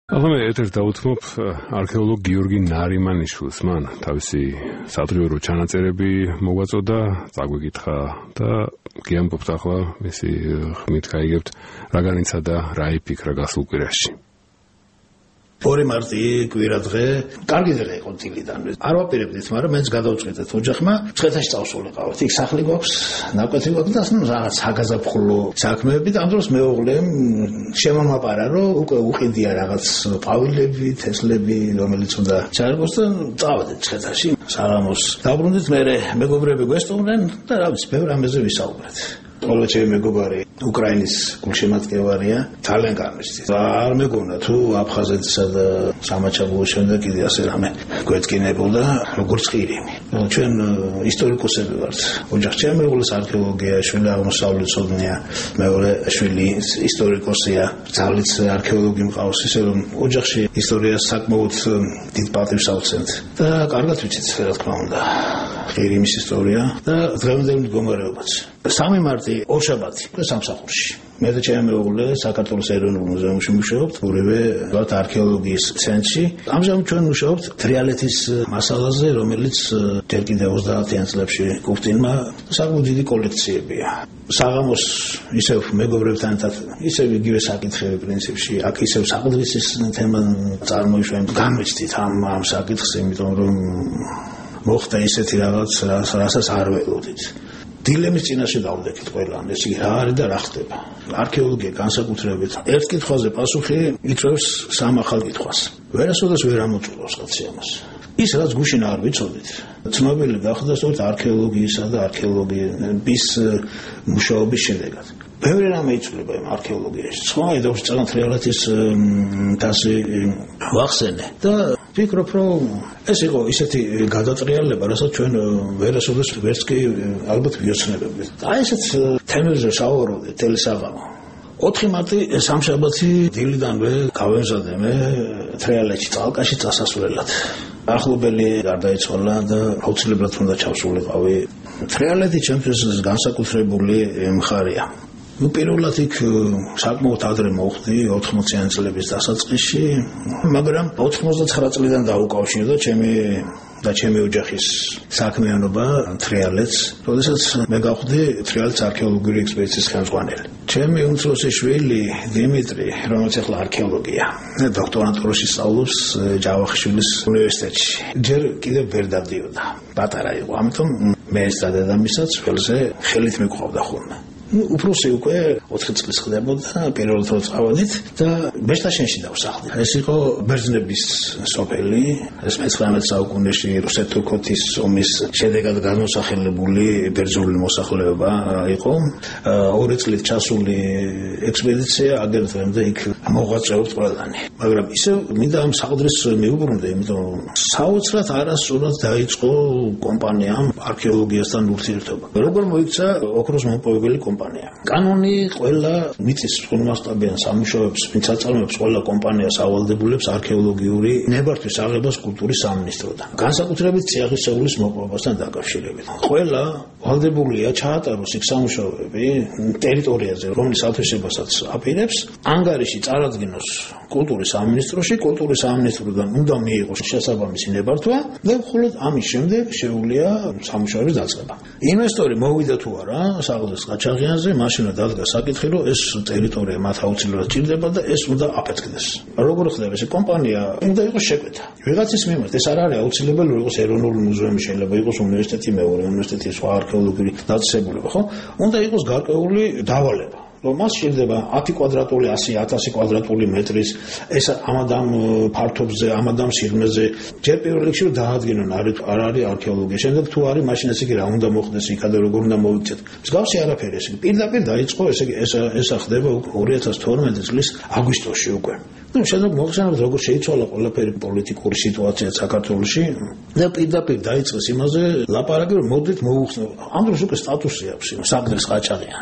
ახლა ეთერს დავუთმობ არქეოლოგ გიორგი ნარიმანიშვილს. მან თავისი სადღიურო ჩანაწერები მოგვაწოდა, წაგვიკითხა და გიამბობთ ახლა მისი ხმით გაიგებთ რა განიცა და რა იფიქრა გასულ კვირაში. 2 მარტი კვირა დღე, კარგი დღე იყო დილიდან. არ ვაპირებდით, მაგრამ მეც გადავწყვეტეთ ოჯახმა, მცხეთაში წავსულიყავით. იქ სახლი გვაქვს, ნაკვეთი გვაქვს და რაღაც საგაზაფხულო საქმეები და ამ დროს მეუღლე შემომაპარა, რომ უკვე უყიდია რაღაც ყვავილები, თესლები, რომელიც უნდა ჩაერგოს და წავედით მცხეთაში. საღამოს დაბრუნდით, მეგობრები გვესტუმრნენ და რა ვიცი, ბევრ ამაზე ვისაუბრეთ. ყველა ჩემი მეგობარი უკრაინის გულშემატკივარია, ძალიან კარგია. არ მეგონა თუ აფხაზეთსა და სამაჩაბლოს შემდეგ კიდე ასე რამე გვეწკინებოდა, როგორც ყირიმი. ჩვენ ისტორიკოსები ვართ. ოჯახი ჩემი მეუღლეს არქეოლოგია, შვილი აღმოსავლეთმცოდნეა, მეორე შვილი ისტორიკოსია, ძალიც არქეოლოგი მყავს, ისე რომ ოჯახში ისტორიას საკმაოდ დიდ პატივს ავცემთ. და კარგად ვიცით, რა თქმა უნდა, ყირიმის ისტორია და დღევანდელი მდგომარეობაც. 3 მარტი ორშაბათი სამსახურში. მე და ჩემი მეუღლე საქართველოს ეროვნულ მუზეუმში მუშაობთ, ორივე არქეოლოგიის ცენტრში. ამჟამად ჩვენ მუშაობთ თრიალეთის მასალაზე, რომელიც ჯერ კიდევ 30-იან წლებში გუფტინმა საკმაოდ დიდი კოლექციებია. საღამოს ისევ მეგობრებთან ერთად, ისევ იგივე საკითხები პრინციპში, აქ ისევ საყდრისის თემა წარმოიშვენ. განვიცდით ამ საკითხს, იმიტომ რომ მოხდა ისეთი რაღაც, რასაც არ ველოდით. დილემის წინაშე დავდექით ყველამ, ეს რა არის და რა ხდება. არქეოლოგია განსაკუთრებით ერთ კითხვაზე პასუხი იწვევს 3 ახალ კითხვას. ვერასოდეს ვერ ამოწურავს კაცი ამას. ის რაც გუშინ არ ვიცოდით, ცნობილი გახდა სწორედ არქეოლოგიისა და არქეოლოგიის მუშაობის შედეგად. ბევრი რამე იცვლება იმ არქეოლოგიაში. სხვა ედავში წანა თრიალეთის დასი ვახსენე და ვფიქრობ, რომ ეს იყო ისეთი გადატრიალება, რასაც ჩვენ ვერასოდეს ვერც კი ალბათ ვიოცნებებდით. აი ესეთ თემებზე შავაროვდით თელი საღამო. 4 მარტი სამშაბათი დილიდანვე გავემზადე მე თრიალეთში წალკაში წასასვლელად. ახლობელი გარდაიცვალა და აუცილებლად უნდა ჩავსულიყავი. თრიალეთი ჩემთვის განსაკუთრებული მხარეა. პირველად იქ საკმაოდ ადრე მოხვდი 80-იან წლების დასაწყისში, მაგრამ 99 წლიდან დაუკავშირდა ჩემი ოჯახის საქმიანობა თრიალეთს, როდესაც მე გავხდი თრიალეთის არქეოლოგიური ექსპედიციის ხელმძღვანელი. ჩემი უმცროსი შვილი დიმიტრი, რომელიც ახლა არქეოლოგია, დოქტორანტურაში სწავლობს ჯავახიშვილის უნივერსიტეტში. ჯერ კიდევ ვერ დავდიოდა. პატარა იყო, ამიტომ მე და დედამისაც ველზე ხელით მიყავდა ხოლმე. უფროსი უკვე 4 წლის ხდებოდა, პირველად რო წავედით და ბეშტაშენში დავსახლდი. ეს იყო ბერძნების სოფელი, ეს 19 საუკუნეში რუსეთ-თურქეთის ომის შედეგად განმოსახელებული ბერძნული მოსახლეობა იყო. 2 წლით ჩასული ექსპედიცია აგერდრემდე იქ მოღვაწეობთ ყველანი. მაგრამ ისევ მინდა ამ საყდრის მიუბრუნდე, იმიტომ რომ საოცრად არასწორად დაიწყო კომპანიამ არქეოლოგიასთან ურთიერთობა. როგორ მოიქცა ოქროს მომპოვებელი კომპანია. კანონი ყველა მიწის მასშტაბიან სამუშაოებს, ვინც აწარმოებს ყველა კომპანიას ავალდებულებს არქეოლოგიური ნებართვის აღებას კულტურის სამინისტროდან. განსაკუთრებით წიაღისეულის მოპოვებასთან დაკავშირებით. ყველა ვალდებულია ჩაატაროს იქ სამუშაოები ტერიტორიაზე, რომლის ათვისებასაც აპირებს, ანგარიში წარადგინოს კულტურის სამინისტროში, კულტურის სამინისტროდან უნდა მიიღოს შესაბამისი ნებართვა და მხოლოდ ამის შემდეგ შეუძლია სამუშაოების დაწყება. ინვესტორი მოვიდა თუ არა საყდრის გაჩაღიანზე, მაშინ დადგა საკითხი, რომ ეს ტერიტორია მათ აუცილებლად ჭირდება და ეს უნდა აფეთქდეს. როგორ ხდება ეს კომპანია? უნდა იყოს შეკვეთა. ვიღაცის მიმართ ეს არ არის აუცილებელი, რომ იყოს ეროვნული მუზეუმი, შეიძლება იყოს უნივერსიტეტი, მეორე უნივერსიტეტი, სხვა არქეოლოგიური დაწესებულება, ხო? უნდა იყოს გარკვეული დავალება. რომ მას შეიძლება 10 კვადრატული, 100 კვადრატული მეტრის ეს ამადამ ფართობზე, ამადამ სიღრმეზე ჯერ პირველ რიგში რომ დაადგინონ არ არის არქეოლოგია. შემდეგ თუ არის, მაშინ ეს იგი რა უნდა მოხდეს, იქადე როგორ უნდა მოიქცეთ. მსგავსი არაფერი ეს. პირდაპირ დაიწყო ეს ხდება 2012 წლის აგვისტოში უკვე. შემდეგ მოხსენებთ როგორ შეიცვალა ყველაფერი პოლიტიკური სიტუაცია საქართველოში და პირდაპირ დაიწყეს იმაზე ლაპარაკი რომ მოდით მოუხსნათ. ამ დროს უკვე სტატუსი აქვს საყდრის ყაჩაღიანს.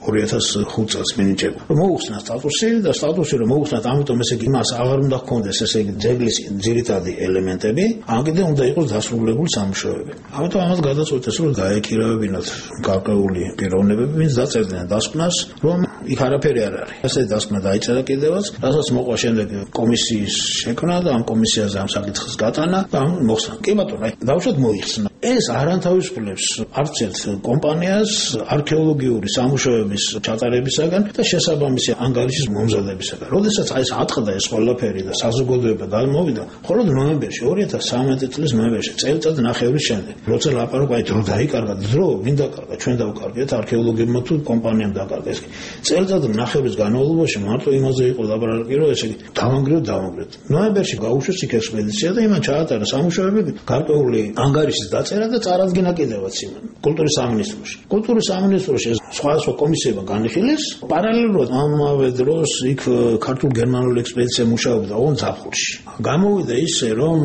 2005 წელს მინიჭება. რომ მოუხსნა სტატუსი და სტატუსი რომ მოუხსნათ, ამიტომ ესე იგი მას აღარ უნდა ჰქონდეს ესე იგი ძეგლის ძირითადი ელემენტები, ამ კიდე უნდა იყოს დასრულებული სამუშაოები. ამიტომ ამას გადაწყვეტეს რომ გაეკირავებინათ გარკვეული პიროვნებები, ვინც დაწერდნენ დასკვნას, რომ იქ არაფერი არ არის. ასე დასკვნა დაიწერა კიდევაც, რასაც მოყვა შემდეგ კომისიის შექმნა და ამ კომისიაზე ამ საკითხის გატანა და ამ მოხსნა. კი ბატონო, აი დავუშვათ მოიხსნა. ეს არ ანთავისუფლებს არც ერთ კომპანიას არქეოლოგიური სამუშაოების ჩატარებისაგან და შესაბამისი ანგარიშის მომზადებისაგან. როდესაც აი ეს ატყდა ეს ყველაფერი და საზოგადოება გამოვიდა, მხოლოდ ნოემბერში 2013 წლის ნოემბერში წელიწად ნახევრის შემდეგ, როცა ლაპარაკ აი დრო დაიკარგა, დრო ვინ დაკარგა, ჩვენ დავკარგეთ არქეოლოგებმა თუ კომპანიამ დაკარგა ეს. წელიწად ნახევრის განმავლობაში მარტო იმაზე იყო ლაპარაკი, რომ ესე იგი დავანგრევთ. ნოემბერში გაუშვეს იქ ექსპედიცია და იმან ჩაატარა სამუშაოები გარკვეული ანგარიშის დაწერა და წარადგინა კიდევაც იმან კულტურის სამინისტროში. კულტურის სამინისტროში სხვადასხვა კომისიებმა განიხილეს, პარალელურად ამავე დროს იქ ქართულ-გერმანული ექსპედიცია მუშაობდა ოღონდ ზაფხულში. გამოვიდა ისე, რომ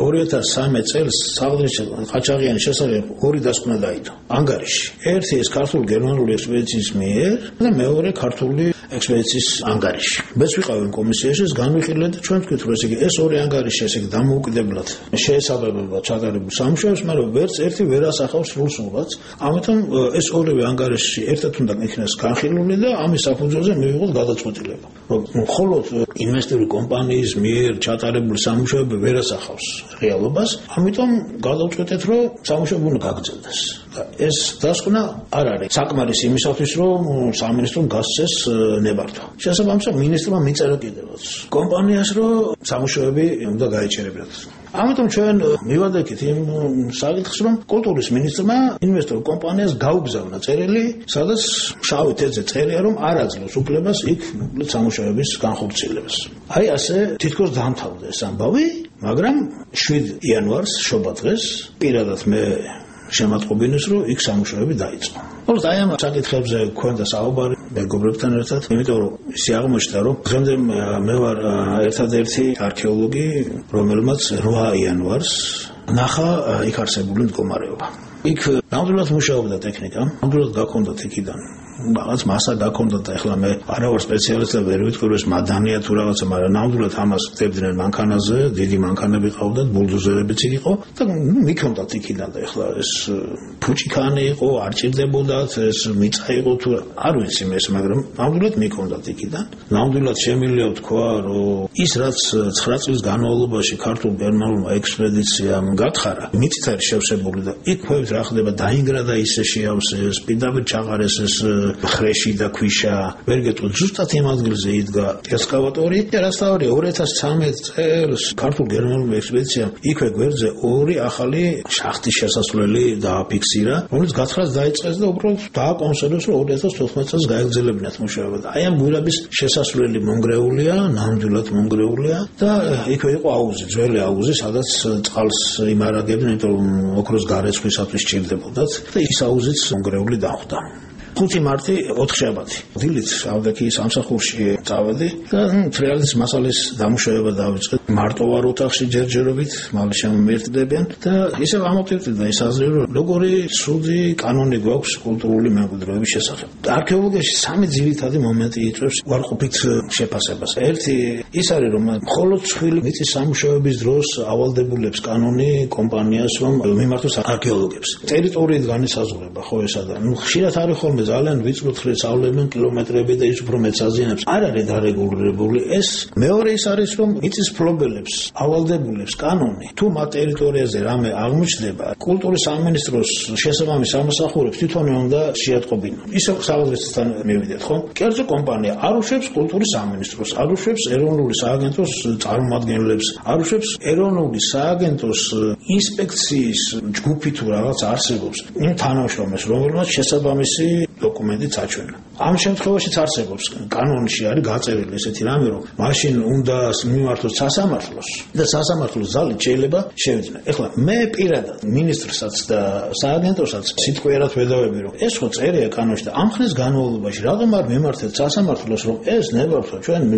2013 წელს საღდრიჩელ ყაჩაღიანის შესახებ ორი დასკვნა დაიდო ანგარიში. ერთი ეს ქართულ-გერმანული ექსპედიციის მიერ და მეორე ქართული ექსპედიციის ანგარიში. მეც ვიყავ იმ კომისიაში, განვიხილეთ და ჩვენ ვთქვით, რომ ესე იგი ეს ორი ანგარიში ესე იგი დამოუკიდებლად შეესაბამება ჩატარებულ სამუშაოებს, მაგრამ ვერც ერთი ვერ ასახავს სრულსურათს. ამიტომ ეს ორივე ანგარიში ერთად უნდა იქნეს განხილული და ამის საფუძველზე მივიღოთ გადაწყვეტილება, რომ მხოლოდ ინვესტორი კომპანიის მიერ ჩატარებული სამუშაოები ვერ ასახავს რეალობას, ამიტომ გადავწყვეტეთ, რომ სამუშაოები უნდა გაგრძელდეს. ეს დასკვნა არ არის საკმარისი იმისათვის, რომ სამინისტრომ გასცეს ნებართვა. შესაბამისად, მინისტრმა მიწერა კიდევაც კომპანიას, რომ სამუშაოები უნდა გაეჩერებინათ. ამიტომ ჩვენ მივადექით იმ საკითხს, რომ კულტურის მინისტრმა ინვესტორ კომპანიას გაუგზავნა წერილი, სადაც შავი თეთრზე წერია, რომ არ აძლევს უფლებას იქ სამუშაოების განხორციელებას. აი ასე თითქოს დაამთავრდა ეს ამბავი, მაგრამ 7 იანვარს შობადღეს პირადად მე შემატყობინეს, რომ იქ სამუშაოები დაიწყო. მოკლედ აი ამ საკითხებზე გვქონდა საუბარი მეგობრებთან ერთად, იმიტომ რომ ისე აღმოჩნდა, რომ დღემდე მე ვარ ერთადერთი არქეოლოგი, რომელმაც 8 იანვარს ნახა იქ არსებული მდგომარეობა. იქ ნამდვილად მუშაობდა ტექნიკა, ნამდვილად გაქონდათ იქიდან რაღაც მასა გაქონდათ და ეხლა მე არა ვარ სპეციალისტი და ვერ ვიტყვი, რომ ეს მადანია თუ რაღაცა, მაგრამ ნამდვილად ამას ხდებდნენ მანქანაზე, დიდი მანქანები ყავდათ, ბულდოზერებიც იყო და მიქონდათ იქიდან და ეხლა ეს ფუჭიქანი იყო, არ ჭირდებოდათ, ეს მიწა იყო თუ არ ვიცი მე ეს, მაგრამ ნამდვილად მიქონდათ იქიდან. ნამდვილად შემიძლია ვთქვა, რომ ის რაც 9 წლის განმავლობაში ქართულ-გერმანულმა ექსპედიციამ გათხარა, მიწით არის შევსებული და იქ ხვევით რა ხდება, დაინგრა და ისე შეავსეს, პირდაპირ ჩაყარეს ეს ხრეში და ქვიშა, ვერ გეტყვით, ზუსტად იმ ადგილზე იდგა ესკავატორი და რასთავარია 2013 წელს ქართულ-გერმანულ ექსპედიციამ იქვე გვერდზე 2 ახალი შახტის შესასვლელი დააფიქსირა, რომელიც გათხრას დაიწყეს და უბრალოდ დააკონსერვეს, რომ 2014 წელს გაეგრძელებინათ მუშაობა. აი ამ გვირაბის შესასვლელი მონგრეულია, ნამდვილად მონგრეულია და იქვე იყო აუზი, ძველი აუზი, სადაც წყალს იმარაგებდნენ, იმიტომ რომ ოქროს გარეცხვისათვის სჭირდებოდათ და ის აუზიც მონგრეული დახვდა. 5 მარტი 4 შაბათი. დილით ავდექის სამსახურში წავედი და თრიალის მასალის დამუშავება დავიწყე. მარტო ვარ ოთახში ჯერჯერობით, მალე შემომერთდებიან და ისევ ამოვტირდი და ის აზრი, რომ როგორი ცუდი კანონი გვაქვს კულტურული მემკვიდრეობის შესახებ. არქეოლოგიაში 3 ძირითადი მომენტი იწვევს უარყოფით შეფასებას. ერთი ის არის, რომ მხოლოდ ცხვილი მიწის სამუშაოების დროს ავალდებულებს კანონი კომპანიას, რომ მიმართოს არქეოლოგებს. ტერიტორიით განისაზღვრება ხო ესა და ხშირად არის ხოლმე ძალიან ვიწრო სწავლებენ კილომეტრები და ის უფრო მეც აზიანებს. არ არის დარეგულირებული ეს. მეორე ის არის, რომ მიწის ფლობელებს ავალდებულებს კანონი. თუ მათ ტერიტორიაზე რამე აღმოჩნდება, კულტურის სამინისტროს შესაბამის სამსახურებს თვითონვე უნდა შეატყობინონ. ისევ საავადმყოფოსთან მივიდეთ, ხო? კერძო კომპანია არ უშვებს კულტურის სამინისტროს, არ უშვებს ეროვნული სააგენტოს წარმომადგენლებს, არ უშვებს ეროვნული სააგენტოს ინსპექციის ჯგუფი თუ რაღაც არსებობს. იმ თანამშრომლებს, რომელმაც შესაბამისი დოკუმენტიც აჩვენა. ამ შემთხვევაშიც არსებობს კანონში არის გაწერილი ესეთი რამე, რომ მაშინ უნდა მიმართოს სასამართლოს და სასამართლოს ძალით შეიძლება შევიდნენ. ეხლა მე პირადად მინისტრსაც და სააგენტოსაც სიტყვიერად ვედავები, რომ ეს ხო წერია კანონში და ამ ხნის განმავლობაში რადგან არ მიმართეთ სასამართლოს, რომ ეს ნებართვა ჩვენ მიგოღო.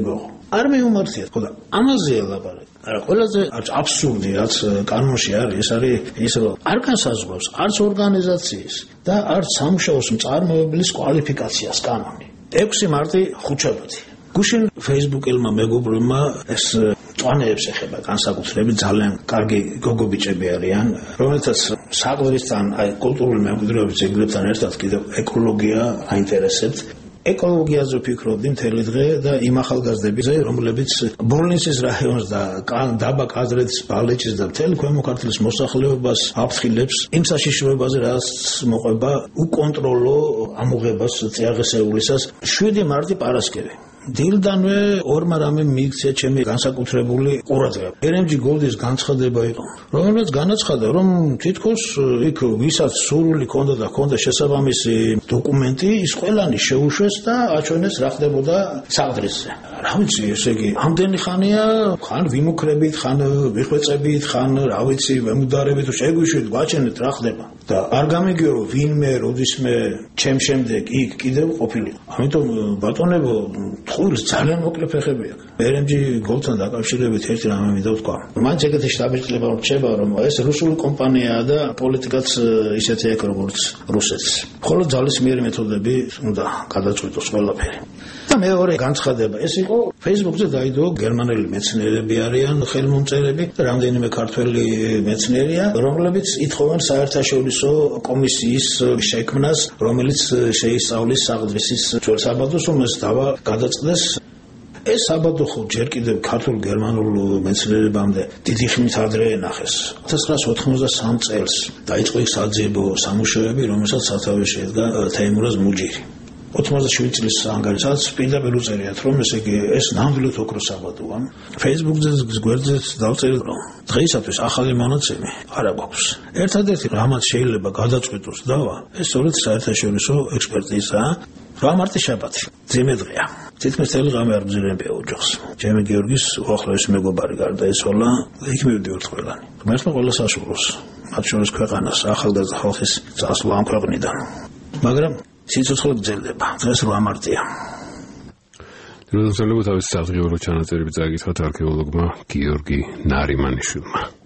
არ მეუმართიათ, ხო და ამაზე ელაპარაკე. არა, ყველაზე აბსურდი რაც კანონში არის, ეს არის ის რომ არ განსაზღვრავს არც ორგანიზაციის და არც სამუშაოს მწარმოებლის კვალიფიკაციას კანონი. 6 მარტი ხუთშაბათი. გუშინ Facebook-ელმა მეგობრებმა ეს წვანეებს ეხება განსაკუთრებით ძალიან კარგი გოგობიჭები არიან, რომელთაც საყდრისთან, კულტურული მემკვიდრეობის ძეგლებთან ერთად კიდევ ეკოლოგია აინტერესებთ. ეკოლოგიაზე ვფიქრობდი მთელი დღე და იმ ახალგაზრდებზე, რომლებიც ბოლნისის რაიონს და დაბა კაზრეთის, ბალეჭის და მთელი ქვემო ქართლის მოსახლეობას აფრთხილებს იმ საშიშროებაზე, რაც მოყვება უკონტროლო ამოღებას წიაღისეულისას 7 მარტი პარასკევი. დილდანვე ორმა რამე მიიქცია ჩემი განსაკუთრებული ყურადღება. RMG Gold-ის განცხადება იყო, რომელიც განაცხადა, რომ თითქოს იქ ვისაც სურვილი ჰქონდა და ჰქონდა შესაბამისი დოკუმენტი, ის ყველანი შეუშვეს და აჩვენეს რა ხდებოდა საყდრისზე. რა ვიცი, ესე იგი, ამდენი ხანია, ხან ვიმუქრებით, ხან ვიხვეწებით, ხან რა ვიცი, ვემუდარებით, შეგვიშვით, გვაჩვენეთ რა ხდება. და არ გამიგიო რომ ვინმე, როდისმე ჩემ შემდეგ იქ კიდევ ყოფილიყო. ამიტომ ბატონებო, თხოვს ძალიან მოკლე ფეხები აქვს. RMG Gold-თან დაკავშირებით ერთი რამე მინდა ვთქვა. მან ეგეთი შტაბ-ბიჭდება რჩება, რომ ეს რუსული კომპანიაა და პოლიტიკაც ისეთი აქვს როგორც რუსეთს. ხოლო ძალისმიერი მეთოდები უნდა გადაწყვიტოს ყველაფერი. და მეორე განცხადება ეს იყო Facebook-ზე დაიდო გერმანელი მეცნიერები არიან ხელმომწერები და რამდენიმე ქართველი მეცნიერია, რომლებიც ითხოვენ საერთაშორისო კომისიის შექმნას, რომელიც შეისწავლის საყდრისის ძველ საბადოს, რომ ეს დავა გადაწყდეს. ეს საბადო ხო ჯერ კიდევ ქართულ გერმანულ მეცნიერებამდე დიდი ხნით ადრე ენახეს. 1993 წელს დაიწყო ის საძიებო სამუშაოები, რომელსაც სათავეში ედგა თეიმურაზ მუჯირი. 87 წლის ანგარიშსაც პირდაპირ უწერიათ, რომ ესე იგი ეს ნამდვილად ოქროს საბადოა. Facebook-ზე გვერდზე დავწერილ, რომ დღეისათვის ახალი მონაცემი არ აქვს. ერთადერთი რამაც შეიძლება გადაწყვიტოს დავა, ეს სწორედ საერთაშორისო ექსპერტიზაა. 8 მარტი შაბათი, ძიმე დღეა. თითქმის მთელი ღამე არ მზირებია ოჯახს. ჩემი გიორგის უახლოესი მეგობარი გარდაეცვალა, იქ მივდივართ ყველანი. ღმერთმა ყველა საშუალოს, მათ შორის ქვეყანას, ახალგაზრდა ხალხის წასვლა ამ ქვეყნიდან. მაგრამ სიცოცხლე გრძელდება. დღეს 8 მარტია. როდესაც თავის საფრთხეულო ჩანაწერები წაიკითხათ არქეოლოგმა გიორგი ნარიმანიშვილმა.